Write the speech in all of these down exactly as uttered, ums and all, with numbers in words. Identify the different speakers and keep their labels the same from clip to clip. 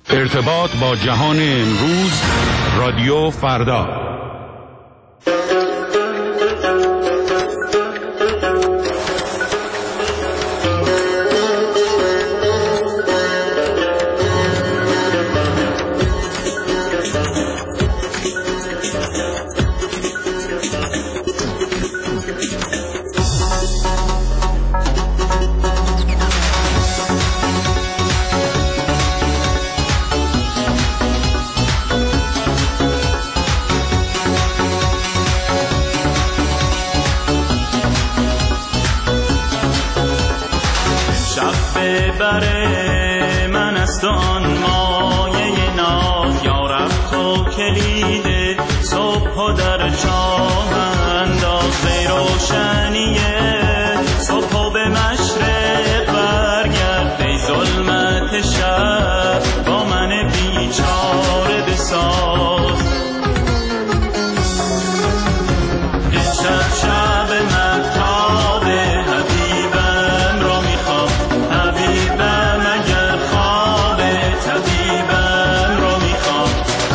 Speaker 1: ارتباط با جهان امروز، رادیو فردا.
Speaker 2: بره من است آن مایه ناز، یارب تو کلید صبح و در چاه انداز روشنیه صبح و به مشرق برگرد ای ظلمت شب با من بیچاره بساز. امشب شب مهتاب حبیبم را میخوام، حبیبم اگر خواب طبیبم را میخوام.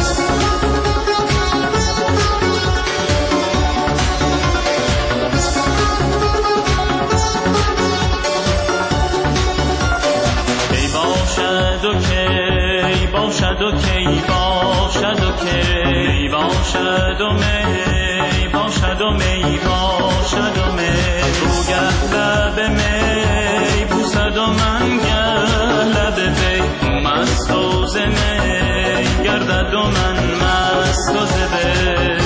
Speaker 2: کی باشد و کی باشد و کی باشد و کی باشد و می باشد و می باشد و می بوگه لب می بوسد و من گه لب بی مست و زمی گردد و من مست و زبی.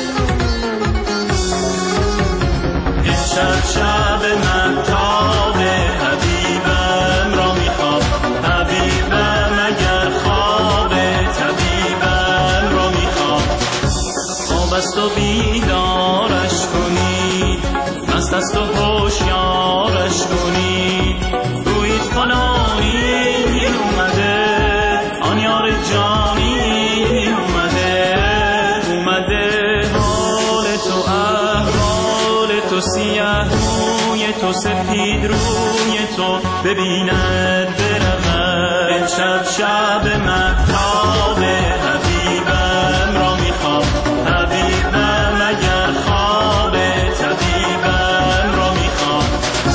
Speaker 2: این شب شب مهتاب حبیبم را میخوام، حبیبم اگر خواب طبیبم را میخوام. خواب است و بیدارش کنید، مست است و هوشیارش کنید، گویید فلانی اومده، آن یار جانی اومده، اومده حال تو احوال تو سیه روی تو سپید روی تو ببیند برود. امشب شب مهتاب حبیبم را میخوام، حبیبم اگر خواب طبیبم را میخوام.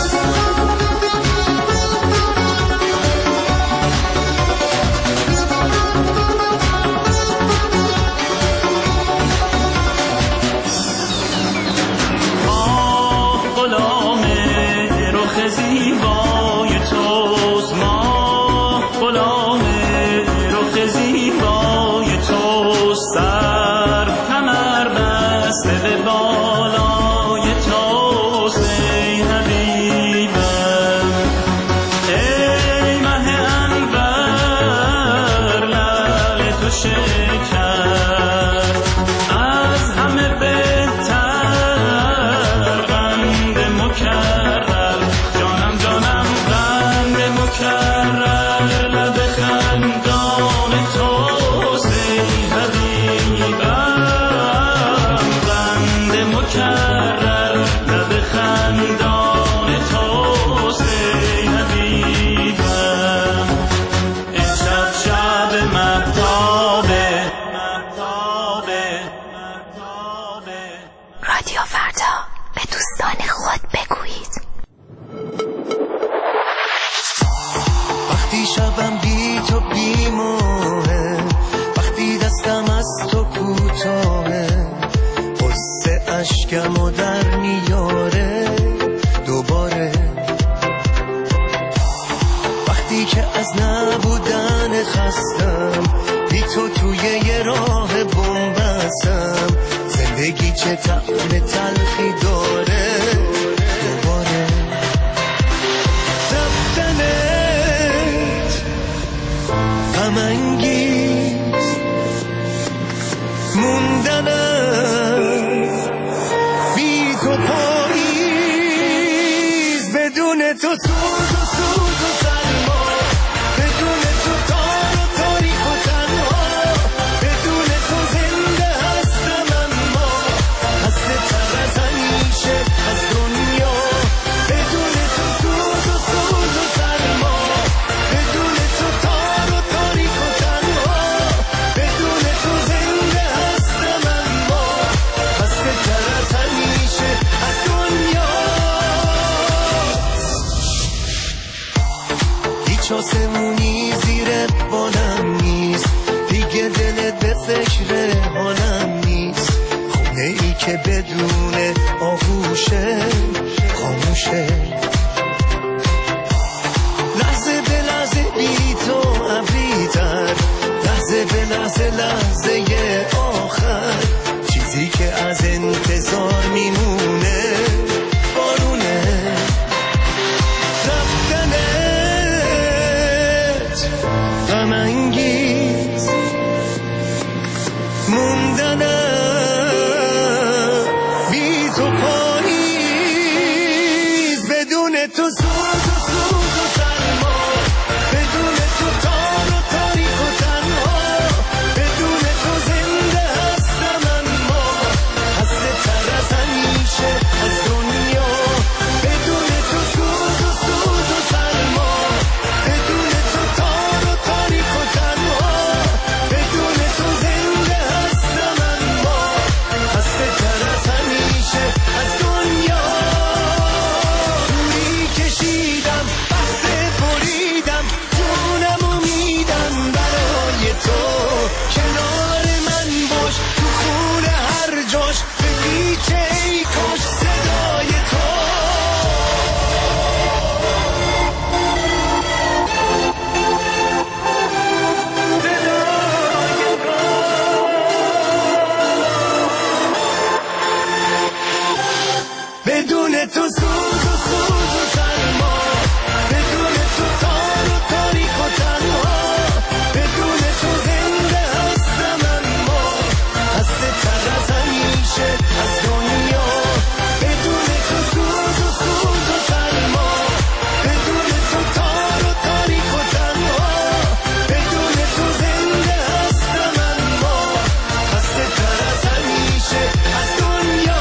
Speaker 2: آه غلام رخ زیبای توست، ماه غلام رخ زیبای توست، سر کمر بسته به بالای توست ای حبیبم. ای مه انور لعل تو شکر، از همه بهتر قند مکرر، جانم جانم قند مکرر لب خندان توست ای حبیبم. قند مکرر لب خندان توست ای حبیبم. امشب شب مهتاب مهتاب مهتاب.
Speaker 3: رادیو فردا، به دوستان خود بگویید.
Speaker 4: وقتی شبم بی تو بیموه، وقتی دستم از تو کوتاهه، قصه اشکمو در میاره دوباره. وقتی که از نبودن خستم، بی تو توی یه راه بومبستم، زندگی چه طعم تلخی داره دوباره. رفتنت غم انگیز، موندنت بی تو پاییز، بدون تو سوز و سوز و سرما، بدون تو تار و تاریک و تنها، بدون تو زنده هستم اما خسته تر از همیشه از دنیا. بدون تو سوز و سوز و سرما، بدون تو تار و تاریک و تنها، بمونی زیر بالم نیست، دیگه دلت به فکر حالم نیست. خونه ای که بدون آغوشه خاموشه، لحظه به لحظه بی تو ابریتر، لحظه به لحظه لحظه آخر، چیزی که از انتظار میمونه بارونه. رفتنت غم انگیز، موندنم بی تو پاییز، بدون تو سوز و سوز و سرما، بدون تو تار و تاریک و تنها، بدون تو زنده هستم اما خسته تر از همیشه از دنیا. بدون تو سوز و سوز و سرما، بدون تو تار و تاریک و تنها، بدون تو زنده هستم اما خسته تر از همیشه از دنیا. دوری کشیدم بحثه بریدم، جونم امیدم برای تو، کنار من باش تو خونه هر جاش، به پیچه ای کاش صدای تو. بدون تو سوز و سوز و سرما، بدون تو تار و تاریک و تنها، بدون تو زنده هستم اما خسته تر از همیشه از دنیا. بدون تو سوز و سوز و سرما، بدون تو تار و تاریک و تنها، بدون تو زنده هستم اما خسته تر از همیشه از دنیا.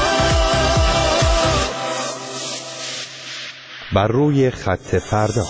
Speaker 5: بر روی خط فردا.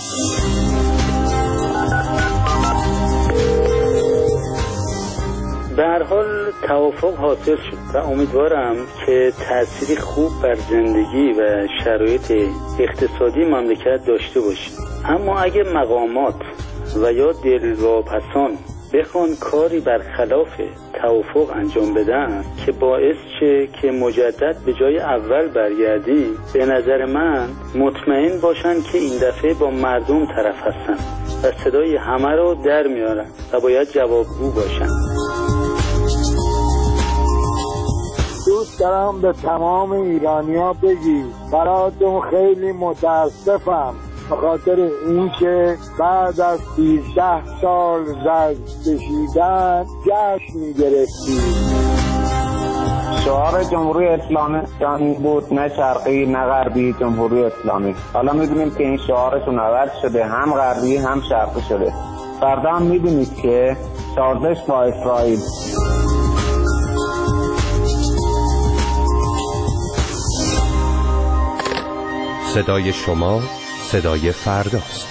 Speaker 6: به هر حال توافق حاصل شد و امیدوارم که تأثیری خوب بر زندگی و شرایط اقتصادی مملکت داشته باشه. اما اگه مقامات و یا دلواپسان بخوان کاری برخلاف توافق انجام بدن که باعث شه که مجدد به جای اول برگردی، به نظر من مطمئن باشن که این دفعه با مردم طرف هستن و صدای همه رو در میارن و باید جوابگو باشن.
Speaker 7: دوست دارم به تمام ایرانیا بگی براتون خیلی متاسفم به خاطر اینکه بعد از سیزده سال زرد کشیدن جشن می‌گرفتید.
Speaker 8: شعار جمهوری اسلامی این بود، نه شرقی نه غربی، جمهوری اسلامی. حالا می‌بینیم که این شعارشون عوض شده، هم غربی هم شرقی شده. فردا هم می‌بینید که سازش با اسرائیل.
Speaker 5: صدای شما صدای فرداست.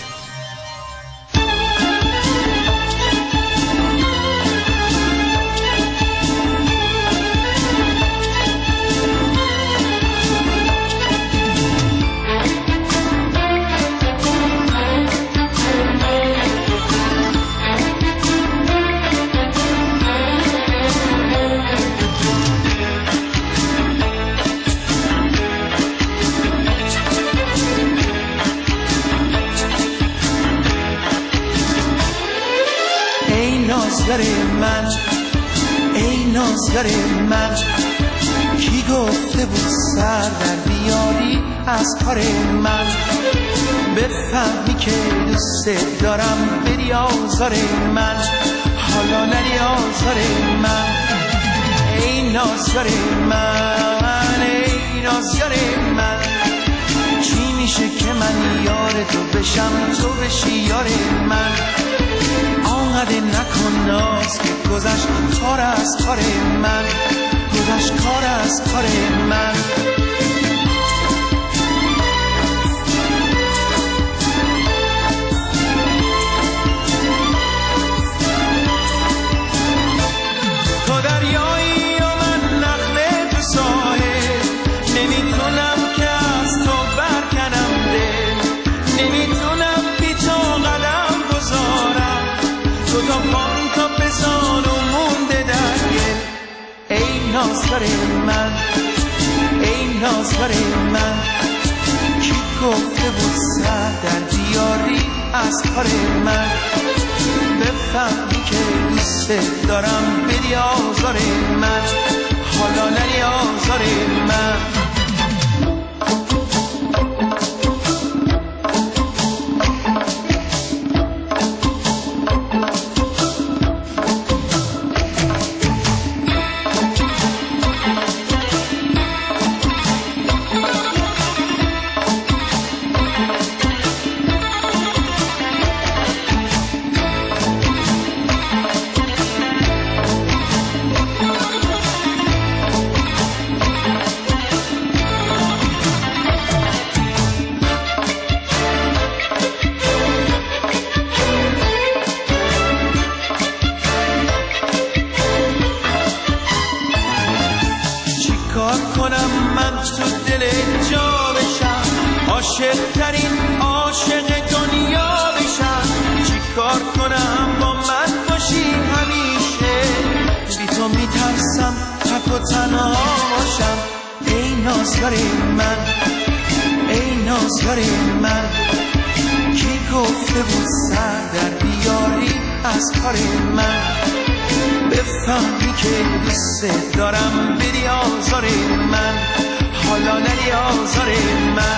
Speaker 9: نازگر من، ای نازگر من، کی گفته بود سر در بیاری از کار من؟ بفهمی که دوست دارم بری آزار من، حالا نری آزار من. ای نازگر من، ای نازگر من، چی میشه که من یار تو بشم تو بشی یار من؟ آنقدر نکن ناز که گذشت کار از کار من، گذشت کار از کار من. تو دریایی و من نخله تو ساحل، نمیتونم که از تو برکنم دل، نمیتونم بی تو قدم گذارم. تو تا پان تا بزار و مونده در گل. ای نازگر من، ای نازگر من، کی گفته بود سر در بیاری از کار من؟ بفهمی که دوست دارم بدی آزار من، حالا نری آزار من. عاشق‌ترین عاشق دنیا بشم. چی کار کنم با من باشی همیشه؟ بی تو میترسم تک و تنها باشم. ای نازگر من، ای نازگر من، کی گفته بود سر در بیاری از کار من؟ بفهمی که دوست دارم بدی آزار من، حالا نری آزار من.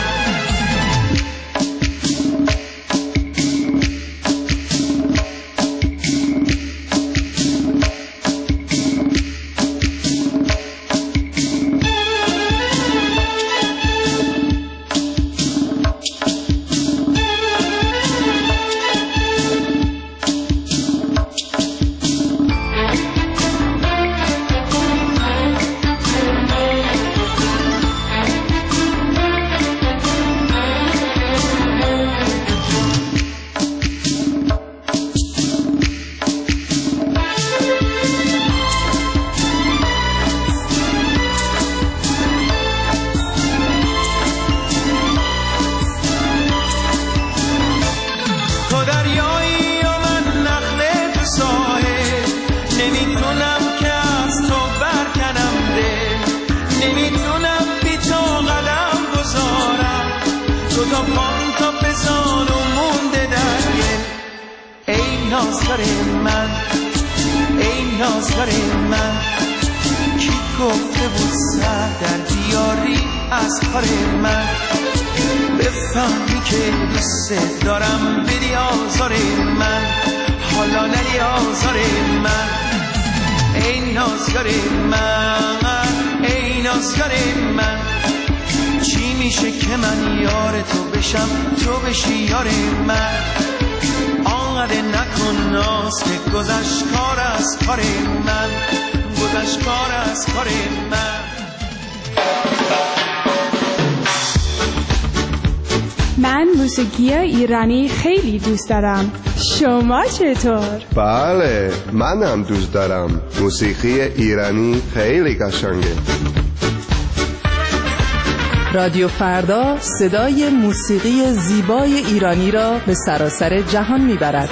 Speaker 9: من، ای نازگر من، کی گفته بود سر در بیاری از کار من؟ بفهمی که دوست دارم بدی آزار من، حالا نری آزار من. ای نازگر من، ای نازگر من، چی میشه که من یار تو بشم تو بشی یار من؟ آنقدر نکن ناز که گذشت کار از کار من، گذشت کار از کار من.
Speaker 10: من موسیقی ایرانی خیلی دوست دارم. شما چطور؟
Speaker 11: بله، منم دوست دارم. موسیقی ایرانی خیلی قشنگه.
Speaker 12: رادیو فردا صدای موسیقی زیبای ایرانی را به سراسر جهان میبرد.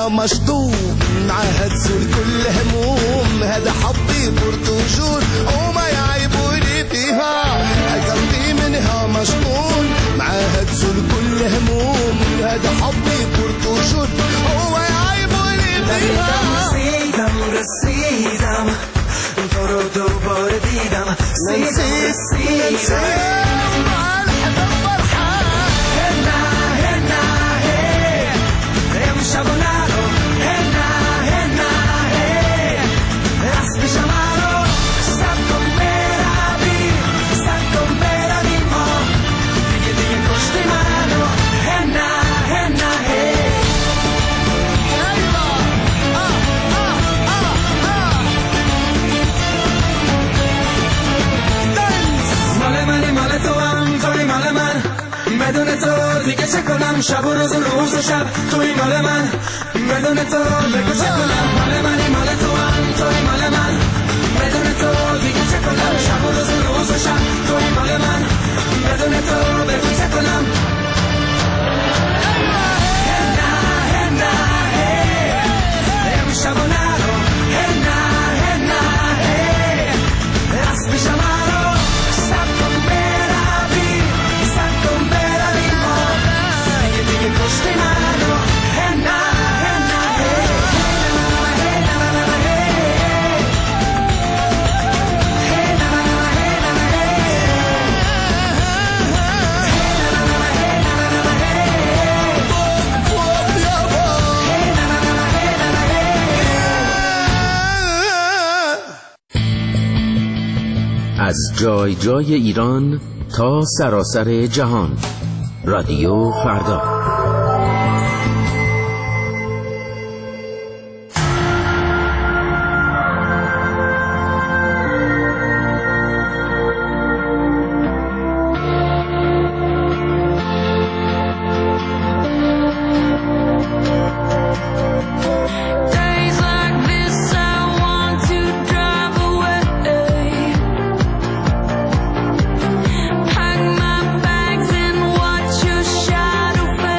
Speaker 4: منها مشطوب معاها تزول كل هموم هذا حبي برد وجود وما يعيبوني فيها قلبي منها مشطول معاها تزول كل هموم هذا حبي برد وجود وما يعيبوني فيها
Speaker 9: رسیدم رسیدم تو رو دوباره دیدم رسیدم رسیدم بدون تو دیگه چه کنم شب و روز و روز و شب توی مال من بدون تو بگو چه کنم مال منی مال تو هم توی مال من بدون تو دیگه چه کنم شب و روز و روز و شب توی مال من بدون تو بگو چه کنم هنا هنا هی امشب و نرو هنا هنا هی اسب شمارو سب کن بروی سب کن بروی ما دیگه دیگه کشتی منو هنا هنا هی
Speaker 13: از جای جای ایران تا سراسر جهان رادیو فردا.
Speaker 14: Pack my bags and watch your shadow fade.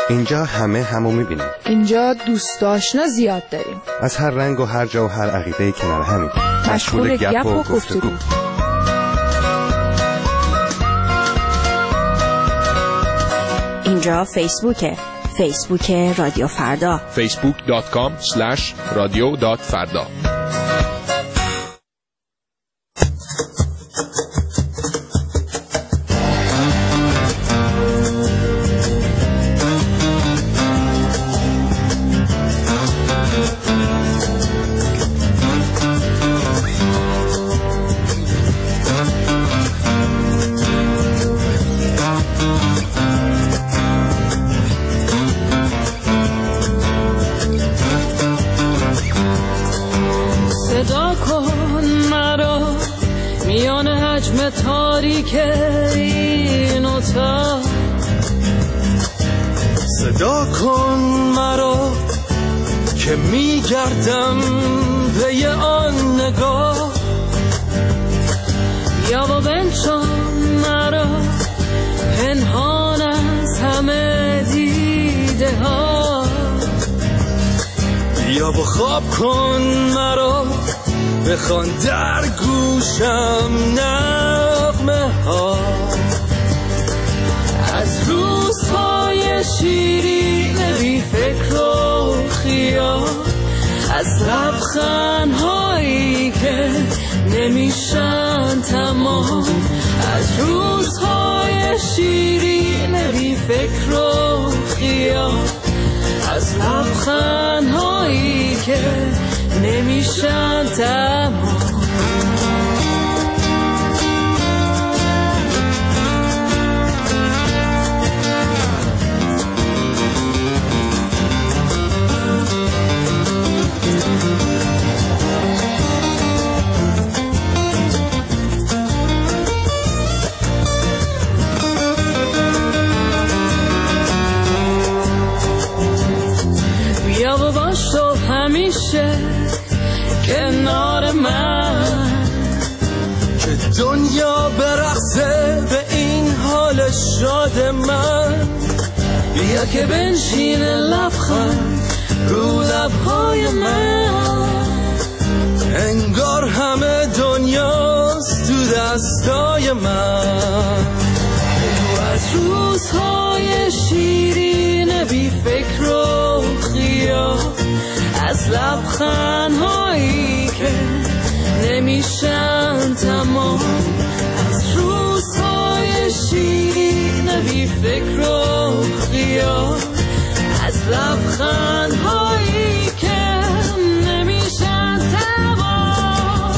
Speaker 11: اینجا همه همو میبینیم.
Speaker 14: اینجا دوست آشنا زیاد داریم.
Speaker 11: از هر رنگ و هر جا و هر عقیده کنار همین.
Speaker 14: مشغول گپ و گفتگو.
Speaker 3: اینجا فیسبوکه. فیسبوک رادیو فردا.
Speaker 15: فیسبوک دات کام اسلش رادیو دات فردا.
Speaker 9: صدا کن مرا که میگردم پی آن نگاه، یا و بنشان مرا پنهان از همه دیده ها، یا و خواب کن مرا بخوان در گوشم نغمه ها، از روزهای شیرین بی فکر و خیال، از لبخندهایی که نمیشن تمام، از روزهای شیرین بی فکر و خیال، از لبخندهایی که نمیشن تمام. بیا و باش تو همیشه کنار من، که دنیا برقصه به این حال شاد من، بیا که بنشین لبخند رو لبهای من، انگار همه دنیاست تو دستای من، تو از روزهای شیرین بی فکر و خیال، از لبخندهایی که نمیشن تمام، از روزهای شیرین بی فکر و خیال، از لبخندهایی که نمیشن تمام.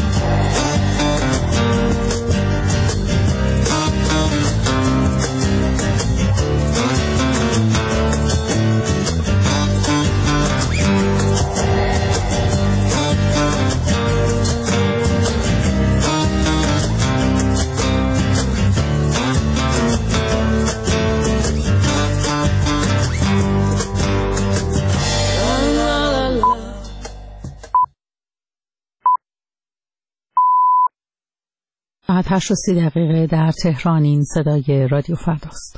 Speaker 16: ساعت هشت و سی دقیقه در تهران. این صدای رادیو فرداست.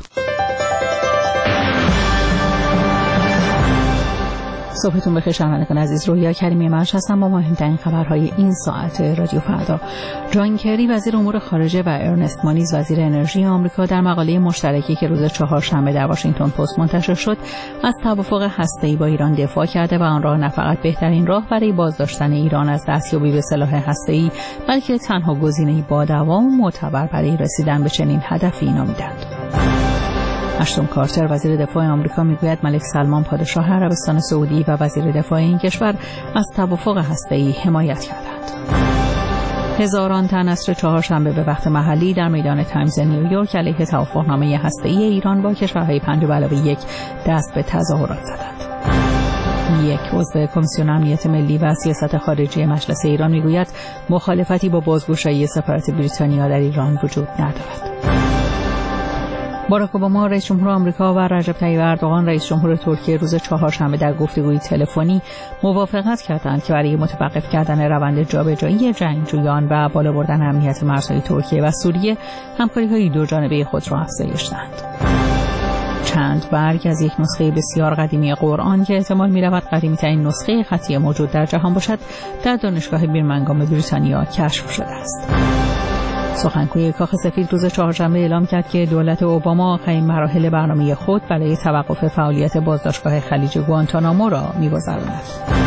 Speaker 16: صبحتون بخیر شنوندگان عزیز. رویا کریمی منش هستم با مهمترین خبرهای این ساعت رادیو فردا. جان کری وزیر امور خارجه و ارنست مانیز وزیر انرژی آمریکا در مقاله مشترکی که روز چهارشنبه در واشنگتن پست منتشر شد از توافق هسته‌ای با ایران دفاع کرده و آن را نه فقط بهترین راه برای بازداشتن ایران از دستیابی به سلاح هسته‌ای بلکه تنها گزینه‌ای با دوام و معتبر برای رسیدن به چنین هدفی نامیدند. اشتون کارتر وزیر دفاع آمریکا میگوید ملک سلمان پادشاه عربستان سعودی و وزیر دفاع این کشور از توافق هسته‌ای حمایت کردند. هزاران تن عصر چهارشنبه به وقت محلی در میدان تایمز نیویورک علیه توافقنامه هسته‌ای ایران با کشورهای پنج به علاوه یک دست به تظاهرات زدند. یک عضو کمیسیون امنیت ملی و سیاست خارجی مجلس ایران میگوید مخالفتی با بازگشایی سفارت بریتانیا در ایران وجود ندارد. باراک اوباما رئیس جمهور آمریکا و رجب طیب اردوغان رئیس جمهور ترکیه روز چهارشنبه در گفتگوی تلفنی موافقت کردند که برای متوقف کردن روند جابجایی جنگجویان و بالا بردن امنیت مرزهای ترکیه و سوریه همکاری‌های دو جانبه خود را افزایش دهند. چند برگ از یک نسخه بسیار قدیمی قرآن که احتمال می‌رود قدیمی‌ترین نسخه خطی موجود در جهان باشد در دانشگاه بیرمنگام بریتانیا کشف شده است. سخنگوی کاخ سفید روز چهارشنبه اعلام کرد که دولت اوباما آخرین مراحل برنامه خود برای توقف فعالیت بازداشتگاه خلیج گوانتانامو را می‌گذراند.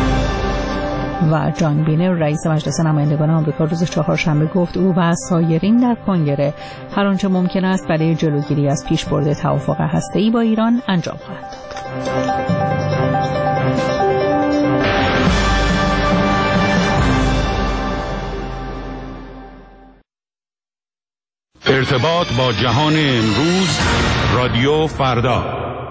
Speaker 16: و جان بینر رئیس مجلس نمایندگان آمریکا روز چهارشنبه گفت او و سایرین در کنگره هر آنچه ممکن است برای جلوگیری از پیشبرد توافق هسته‌ای با ایران انجام خواهد داد.
Speaker 1: ارتباط با جهان امروز رادیو فردا.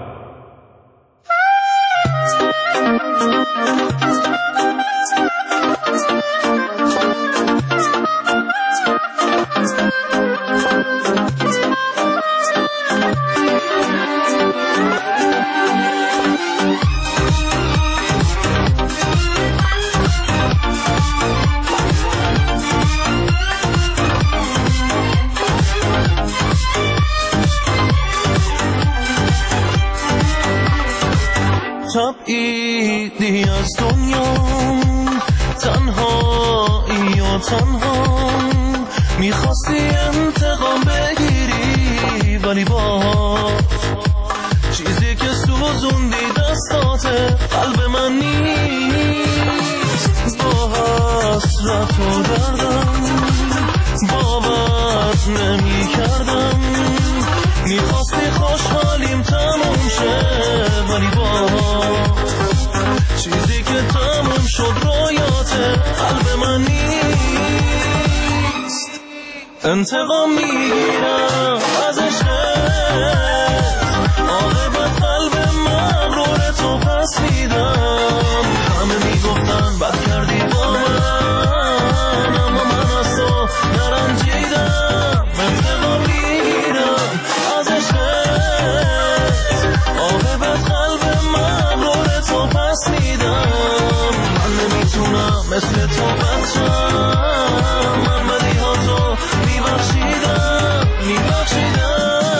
Speaker 9: تبعیدی از دنیا تنهایی و تنها میخواستی انتقام بگیری ولی با چیزی که سوزوندی دستات قلب من نیست. با حسرت و دردم باور نمی کردم میخواستی خوشحالیم تموم شه ولی با چیزی که تموم شد رویات قلب من نیست. انتقام میگیرم از عشقت عاقبت قلب مغرور تو پس میدم. همه میگفتن بد کردی با من اما من از تو نرنجیدم. انتقام میگیرم از عشقت عاقبت قلب مغرور تو پس میدم. من نمیتونم مثل تو بچم من بدی ها تو میبخشیدم میبخشیدم.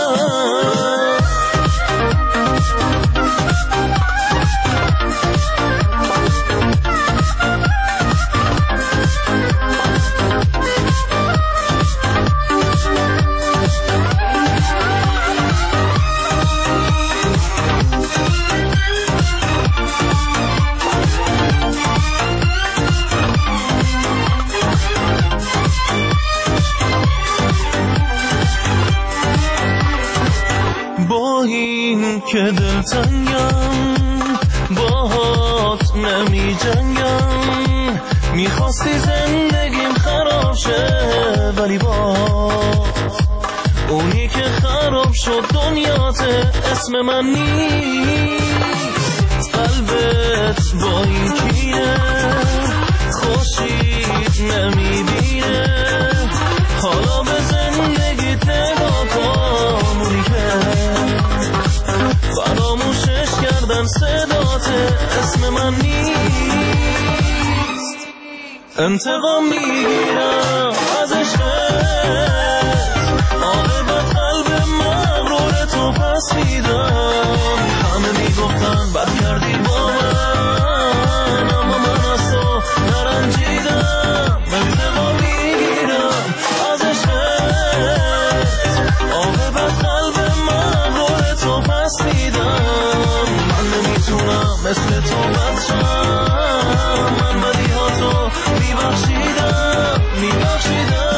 Speaker 9: با این که دلتنگم باهات نمی جنگم میخواستی زندگیم خراب شه ولی باز اونی که خراب شد دنیات اسم من نیست. قلبت با این کینه خوشید نمیبینه حالا به زندگیت نگاه کن. اونی که فراموشش کردن صدات اسم من نیست. انتقام میگیرم از عشقت عاقبت قلب مغرور تو پس میدم. همه میگفتن بد کردی با من اما من از تو نرنجیدم. انتقام میگیرم از عشقت عاقبت قلب مغرور تو پس میدم. من نمیتونم مثل تو بچم من بدی ها تو میبخشیدم میبخشیدم.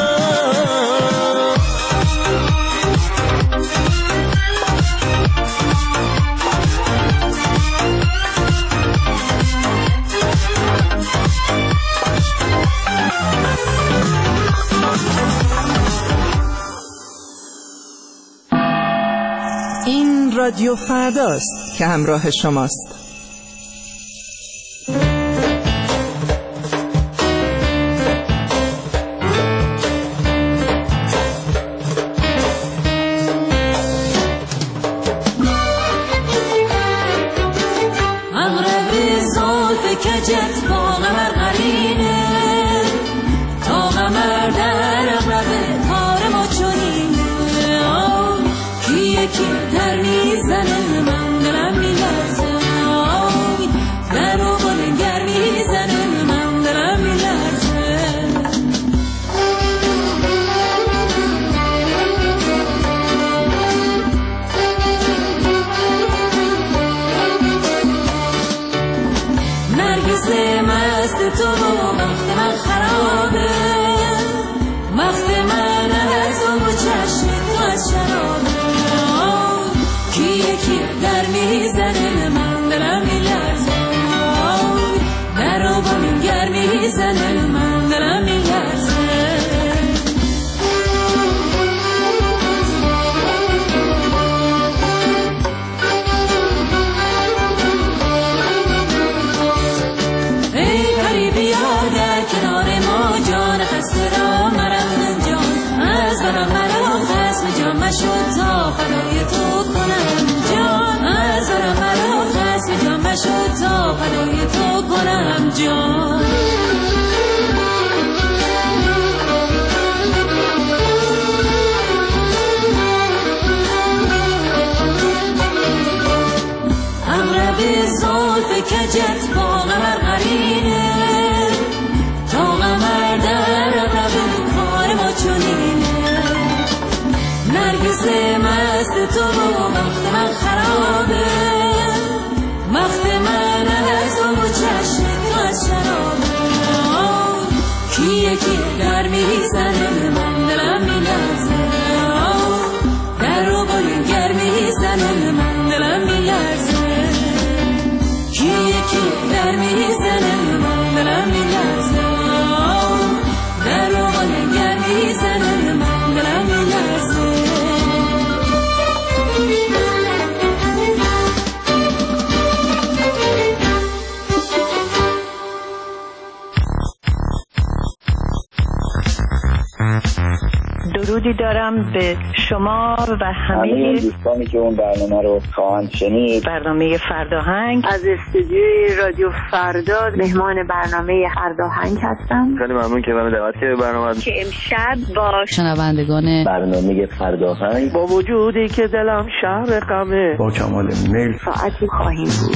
Speaker 12: این رادیو فرداست که همراه شماست.
Speaker 17: اغرب زلف کجت با قمر قرینه تا قمر در اغرب کار ما چنینه. کی یکی در میزنه من از اون و چشم تو از شرابه کی یکی در میزنه من دلم میلرزه در رو با من گرمی میزنه من دلم میلرزه ای پری بیاده کنار ما جان خسته را مرم جان از برا مرا خسم جان مشود تا فدای تو کنم جان از برا مرا خسم جان مشود تا فدای تو کنم جان اغرب زلف کجت با قمر قرینه تا قمر در اغرب کار ما چنینه نرگس مست تو و وقت من خرابه وقت من از اون و چشم تو از شرابه کی یکی در میزنه من دلم میلرزه در رو باید گرمی میزنه من دلم میلرزه کی یکی در میزنه من دلم میلرزه در رو باید گرمی میزنه من دلم میلرزه
Speaker 18: درودی دارم به شما و همه
Speaker 19: دوستانی که اون برنامه رو خواهند شنید.
Speaker 18: برنامه فرداهنگ
Speaker 20: از استودیوی رادیو فردا مهمان برنامه فرداهنگ هستم.
Speaker 19: خیلی ممنون که من دعوت کردید برنامه
Speaker 20: که امشب با
Speaker 18: شنوندگان
Speaker 19: برنامه فرداهنگ
Speaker 21: با وجودی که دلم شهر غمه
Speaker 19: با کمال میل
Speaker 20: ساعتی خواهیم بود.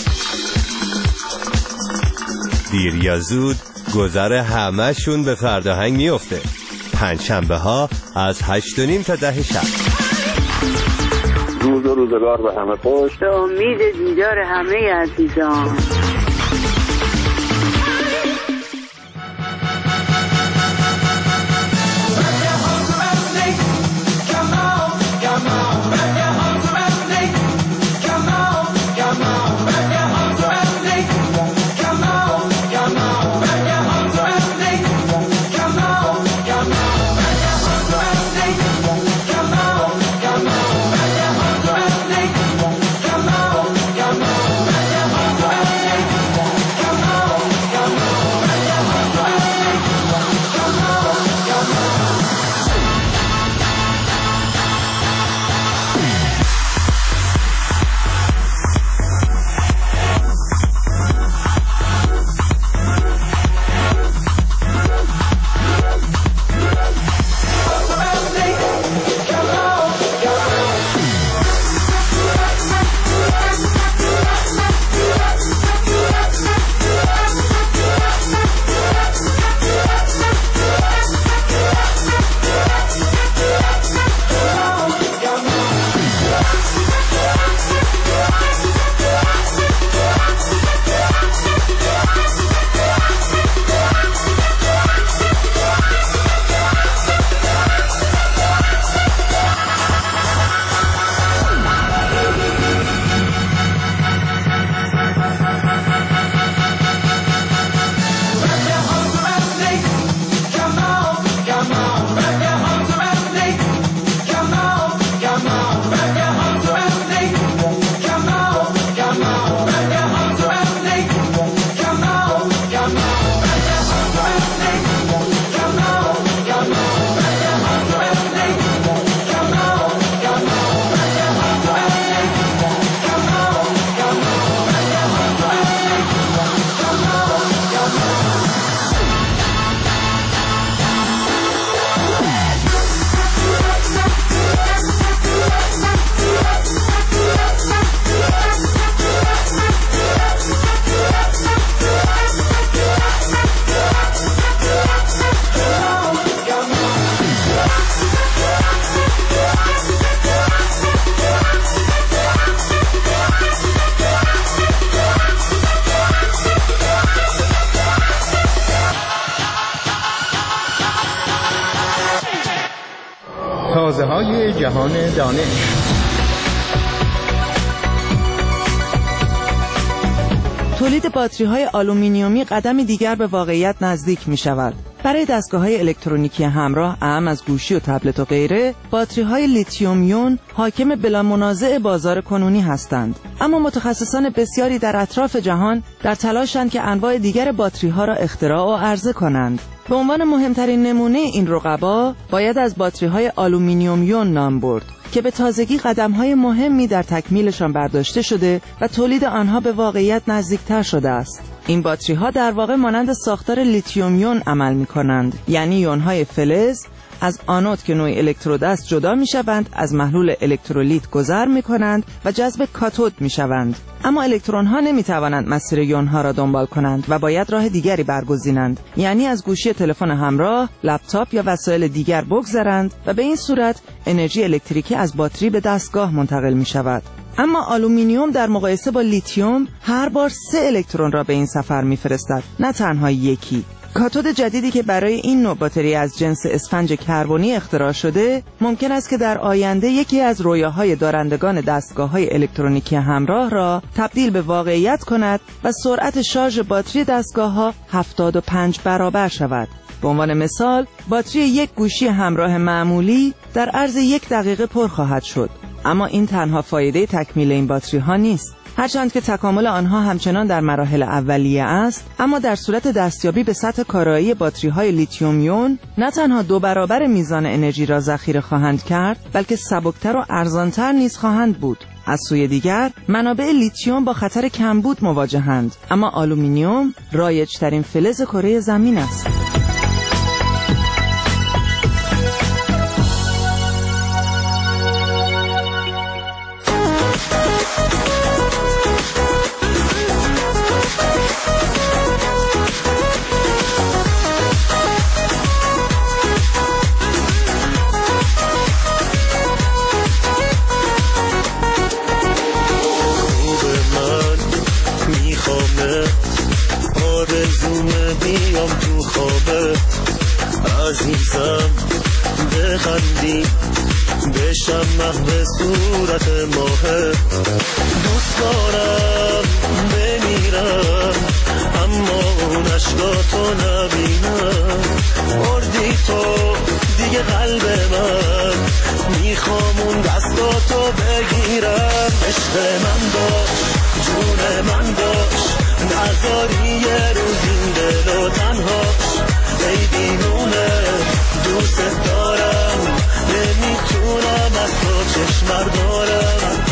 Speaker 5: دیر یا زود گذر همه‌شون به فرداهنگ میفته. پنجشنبه ها از هشت و نیم تا ده شب.
Speaker 19: روز و روزگار به همه خوش.
Speaker 20: به امید دیدار همه عزیزان.
Speaker 15: تازه های جهان دانش.
Speaker 2: تولید باتری‌های آلومینیومی قدمی دیگر به واقعیت نزدیک می‌شود. برای دستگاه‌های الکترونیکی همراه، اهم از گوشی و تبلت و غیره، باتری‌های لیتیوم یون حاکم بلا منازع بازار کنونی هستند. اما متخصصان بسیاری در اطراف جهان در تلاشند که انواع دیگر باتری‌ها را اختراع و عرضه کنند. به عنوان مهمترین نمونه این رقبا باید از باتری‌های آلومینیوم یون نام برد که به تازگی قدم‌های مهمی در تکمیلشان برداشته شده و تولید آنها به واقعیت نزدیکتر شده است. این باتری‌ها در واقع مانند ساختار لیتیوم یون عمل می‌کنند، یعنی یون‌های فلز از آنود که نوع الکترود است جدا می‌شوند، از محلول الکترولیت گذر می‌کنند و جذب کاتود می‌شوند. اما الکترون‌ها نمی‌توانند مسیر یون‌ها را دنبال کنند و باید راه دیگری برگزینند، یعنی از گوشی تلفن همراه، لپتاپ یا وسایل دیگر بگذرند و به این صورت انرژی الکتریکی از باتری به دستگاه منتقل می‌شود. اما آلومینیوم در مقایسه با لیتیوم هر بار سه الکترون را به این سفر می‌فرستد، نه تنها یکی. کاتود جدیدی که برای این نوع باتری از جنس اسفنج کربنی اختراع شده، ممکن است که در آینده یکی از رویاهای دارندگان دستگاه‌های الکترونیکی همراه را تبدیل به واقعیت کند و سرعت شارژ باتری دستگاه‌ها هفتاد و پنج برابر شود. به عنوان مثال، باتری یک گوشی همراه معمولی در عرض یک دقیقه پر خواهد شد. اما این تنها فایده تکمیل این باتری ها نیست. هرچند که تکامل آنها همچنان در مراحل اولیه است، اما در صورت دستیابی به سطح کارایی باتری های لیتیوم یون نه تنها دو برابر میزان انرژی را ذخیره خواهند کرد، بلکه سبکتر و ارزانتر نیز خواهند بود. از سوی دیگر منابع لیتیوم با خطر کمبود مواجهند، اما آلومینیوم رایج‌ترین فلز کره زمین است.
Speaker 4: بیام تو خوابت عزیزم، بخندی بشم محو صورت ماهت. دوست دارم بمیرم اما اون عشقاتو نبینم. بردی تو دیگه قلب من، میخوام اون دستاتو بگیرم. عشق من باش، جون من باش، نذاری یه روز این دل و تنهاش. ای دیوونه دوست دارم، نمیتونم از تو چشم بردارم.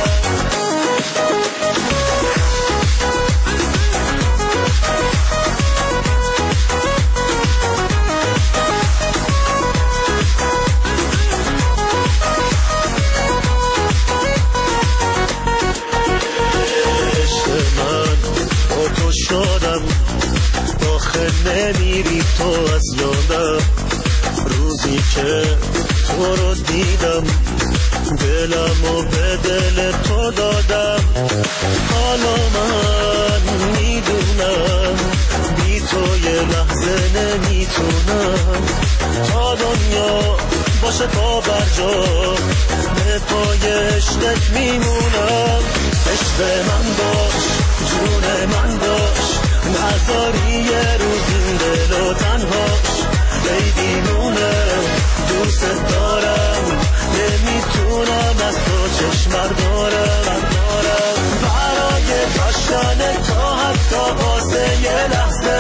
Speaker 4: شادم آخه نمیری تو از یادم. روزی که تو رو دیدم دلم و به دل تو دادم. حالا من میدونم بی تو یه لحظه نمیتونم. تا دنیا باشه پا برجا به پای عشقت میمونم. عشق من باش، جون من باش، نذاری یه روز این دل و تنهاش. ای دیوونه دوست دارم، نمیتونم از تو چشم بردارم. برای داشتن تا حتی واسه یه لحظه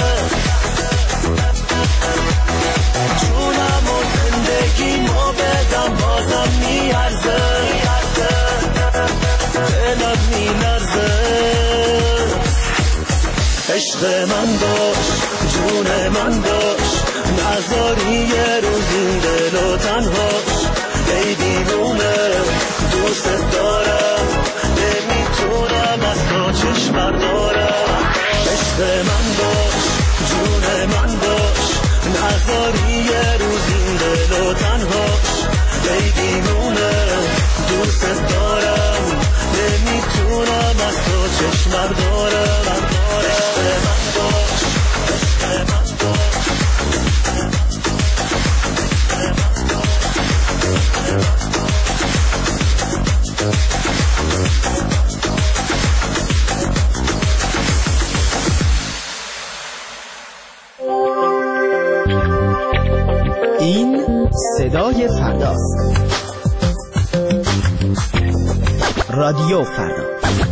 Speaker 4: جونم و زندگیمو بدم بازم میارزه. دلم میلرزه. عشق من باش، جون من باش، نذاری یه روز این دل و تنهاش. ای دیوونه دوست دارم، نمیتونم از تو چشم بردارم. عشق من باش، جون من باش، نذاری یه روز این دل و تنهاش. ای دیوونه دوست دارم، نمیتونم از تو چشم بردارم.
Speaker 12: صدای فرداست. رادیو فردا.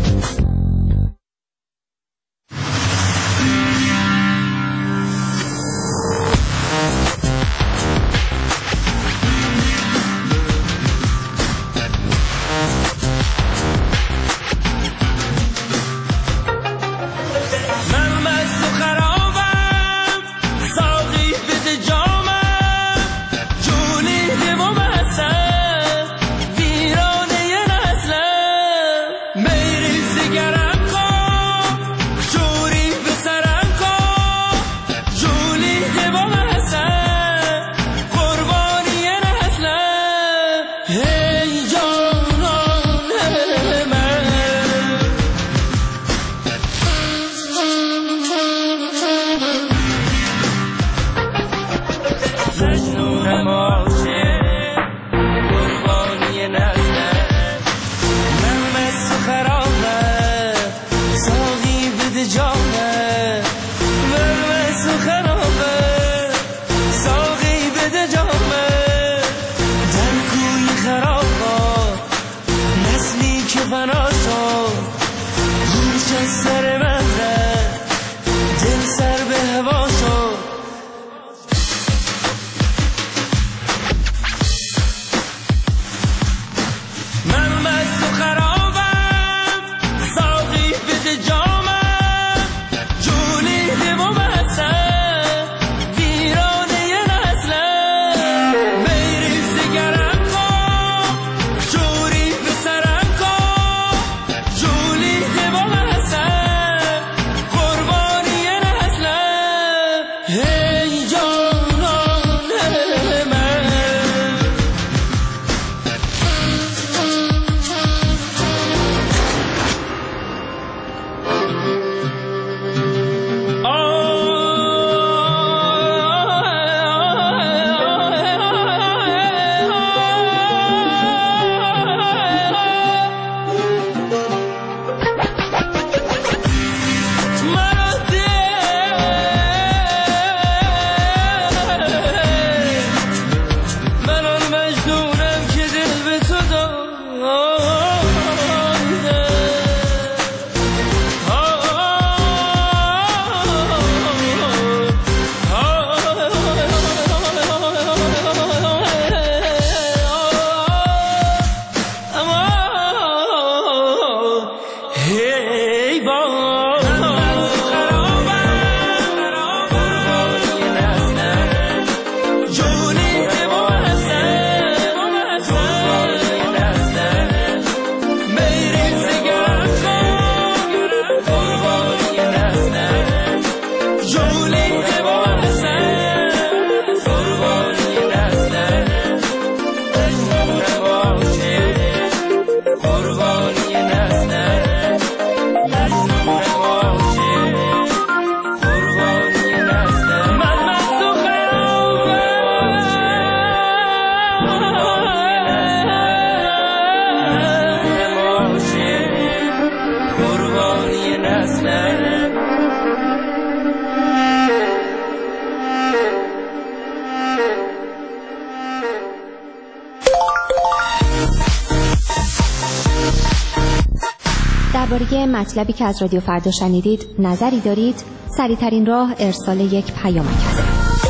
Speaker 6: درباره مطلبی که از رادیو فردا شنیدید نظری دارید؟ سریع‌ترین راه ارسال یک پیامک است.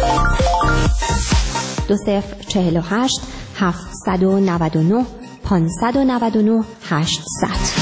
Speaker 6: دو صفر چهل و هشت هفتصد و نود و نه پانصد و نود و نه هشتصد.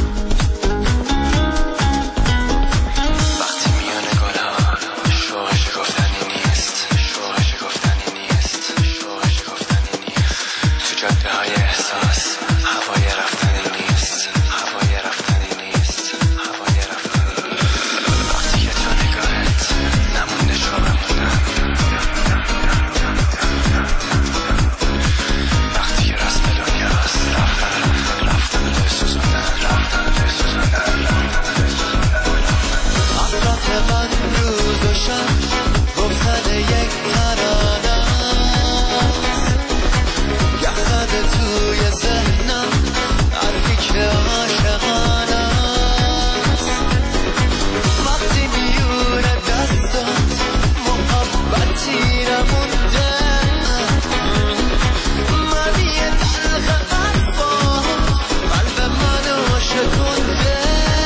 Speaker 22: وقتی میونه گلا شوهش
Speaker 7: های احساس هوای رفتنی نیست، هوای رفتنی نیست، هوای رفتنی نیست. وقتی که تو نگاهت نمونده شو بمونم، وقتی که رسم دنیاست رفتن رفتن و دوی سوزوندن، رفتن و دوی سوزوندن.
Speaker 4: حسرت من روز و شب گفتن یک ترانه است، گفتن توی ذهنم حرفی که عاشقانه است. وقتی میونه دستات محبتی نمونده، من یه تلخ حرفات قلب منو شکونده.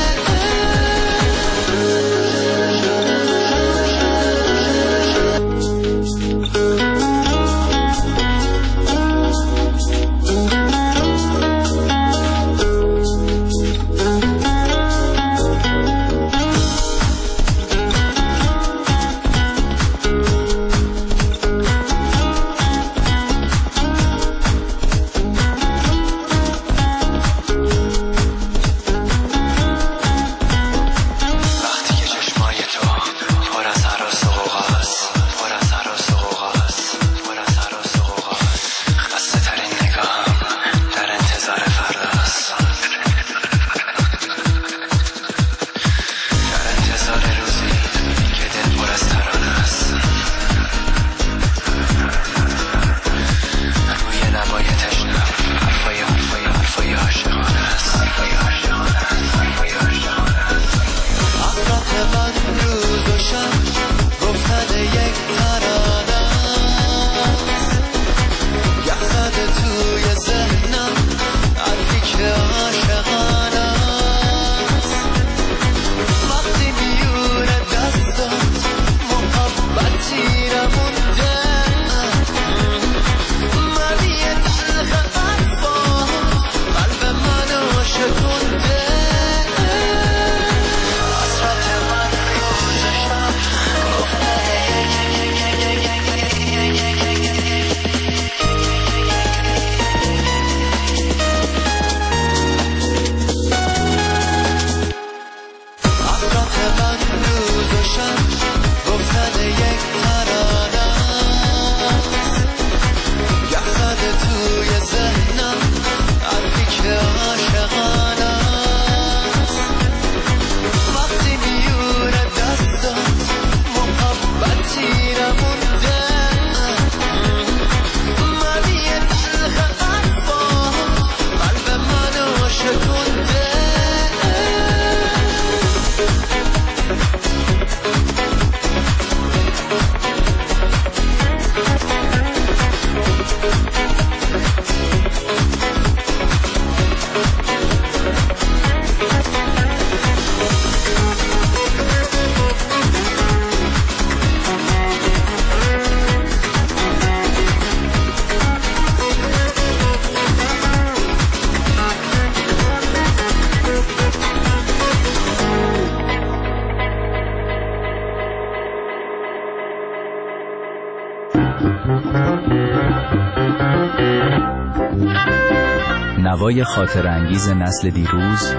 Speaker 22: نوای خاطر انگیز نسل دیروز،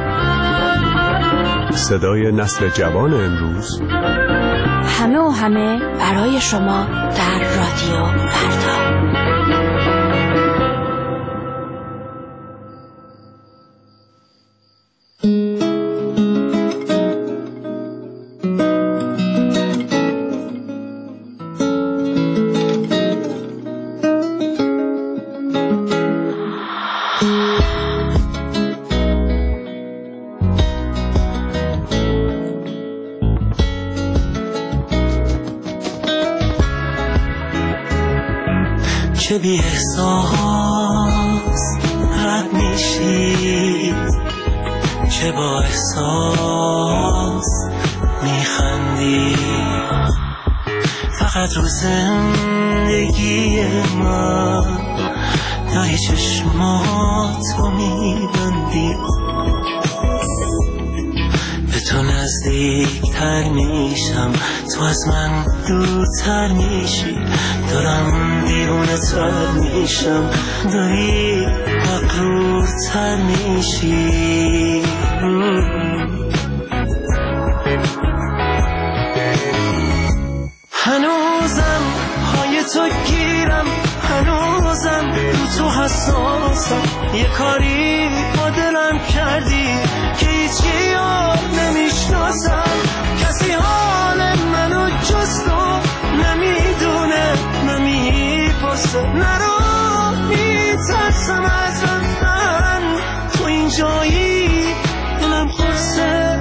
Speaker 11: صدای نسل جوان امروز،
Speaker 3: همه و همه برای شما در رادیو فردا.
Speaker 4: چه بی احساس رد میشی، چه با احساس میخندی، فقط رو زندگی من دای چشماتو میبندی، به تو تو نزدیکتر میشم، تو از من دورتر میشی، دارم دیوونه تر میشم، داری مغرورتر میشی. هنوزم پای تو گیرم، هنوزم رو تو حساسم، یه کاری با دلم کردی که هیچی یاد نمیشناسم، کسی حال منو جز تو نمیدونه نمیپرسه، نرو میترسم از رفتن، تو اینجایی دلم خورسه.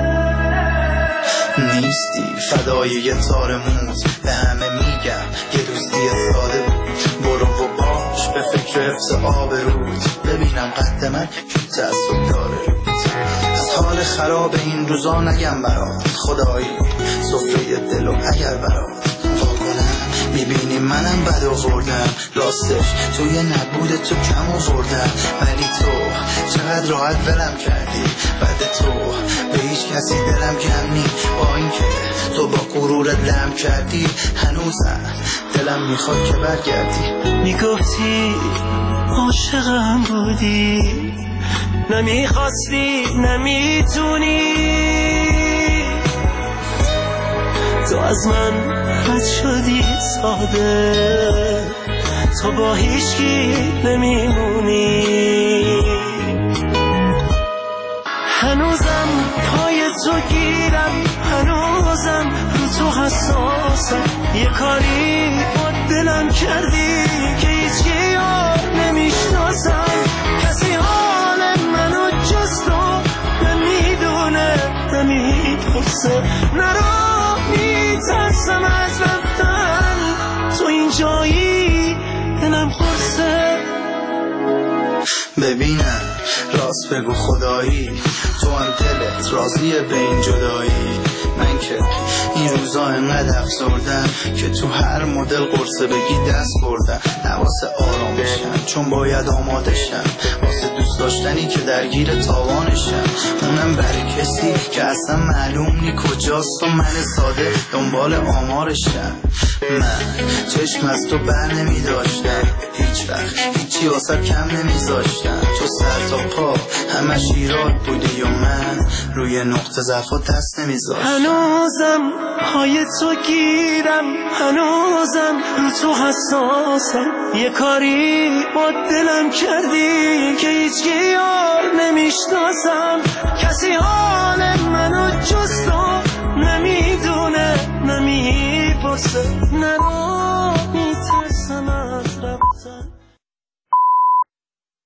Speaker 9: نیستی فدای یه تار موز، به همه میگم یه دوستی ساده بود، برو و باش به فکر حفظ آبروت، ببینم قد من که تعصب داره روت. از حال خراب این روزا نگم برات، خدایی سفره دلو اگر برات واکنم، میبینی منم بد آوردم، راستش توی نبود تو کم آوردم، ولی تو چقدر راحت ولم کردی، بعد تو به هیچ کسی دلم کم نی، با اینکه تو با غرورت لم کردی، هنوزم دلم میخواد که برگردی.
Speaker 4: میگفتی عاشقم بودی، نمیخواستی نمیتونی، تو از من رد شدی ساده، تو با هیچکی نمیمونی. هنوزم پای تو گیرم، هنوزم رو تو حساسم، یه کاری با دلم کردی که هیچی یاد نمیشناسم، کسی حال منو جز تو نمیدونه نمیپرسه، نرو میترسم از رفتن، تو اینجایی دلم خورسه.
Speaker 9: ببینم راست بگو خدایی، تو هم دلت راضیه به این جدایی، من که این روزا انقدر افسردم که تو هر مدل قرصه بگی دست بردم، نواسه آرامشم چون باید آمادشم، واسه دوست داشتنی که درگیر تاوانشم، اونم برای کسی که اصلا معلوم نی کجاست و من ساده دنبال آمارشم. من چشم از تو بر نمی داشتم، هیچ وقت هیچی واسه کم نمی زاشتم، تو سر تا پا همش ایراد بودی و من روی نقطه ضعفا دست نمی زاشتم.
Speaker 4: هنوزم پای تو گیرم، هنوزم رو تو حساسم، یه کاری با دلم کردی که هیچ یار نمیشناسم، کسی حال منو جز تو نمیدونه نمیپرسه، نرو